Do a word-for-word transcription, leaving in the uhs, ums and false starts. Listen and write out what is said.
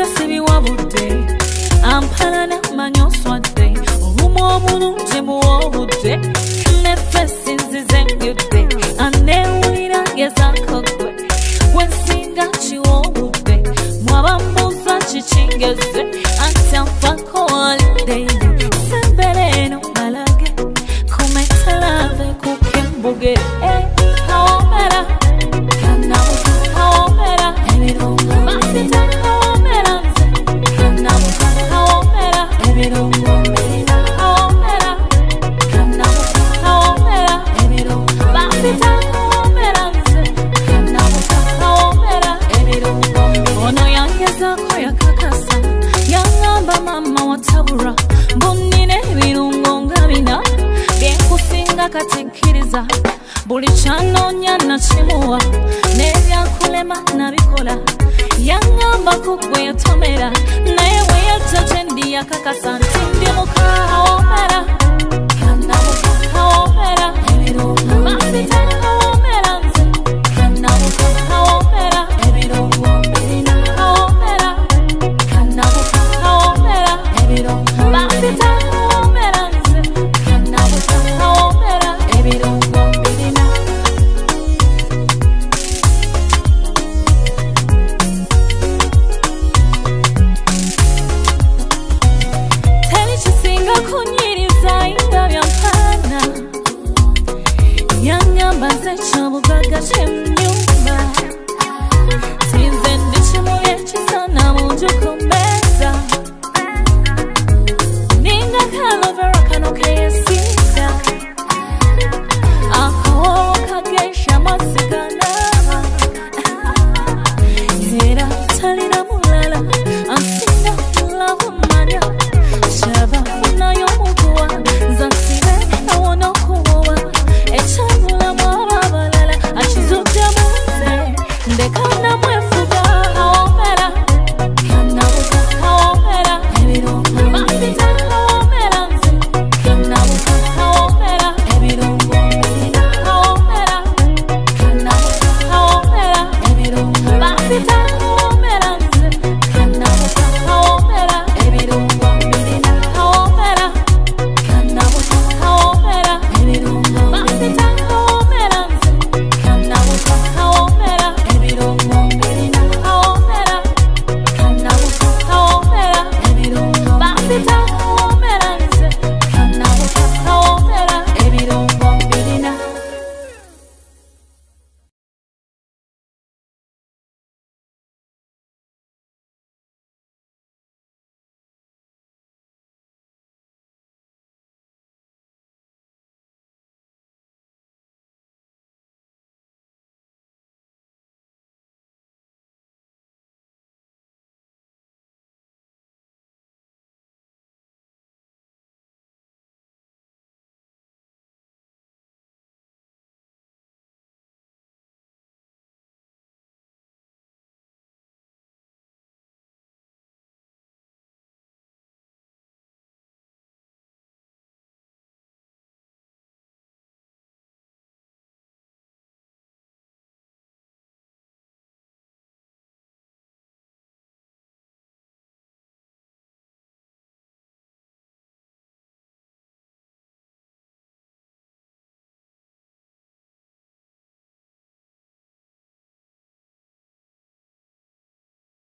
nze sibiwabudde ampala n'amanya oswadde olumu obulungi muwobudde neffe nzize njudde aneewulira gezaako ggwe gwe nsinga kiwobudde mwabambuuza kikingeze anti anfaako walidde sembere eno balage kumetalave kukembuge kawomera kanabuka kawomera ebirungo masita kawomera nze kanabuka kawomera ebirungo mbirina kawomera kanabuka kawomera ebirungo masita kawomera nze kanabuka kawomera ebirungo mbirina ono yangezaako yakakasa yangamba mama watabura mbunina ebirungo nga bina byenkusinga kati kkiriza buli kyanoonya nakimuwa n'ebyankulema nabikola yangambako gwe yatomera naye bwe yajja gye ndi yakakasa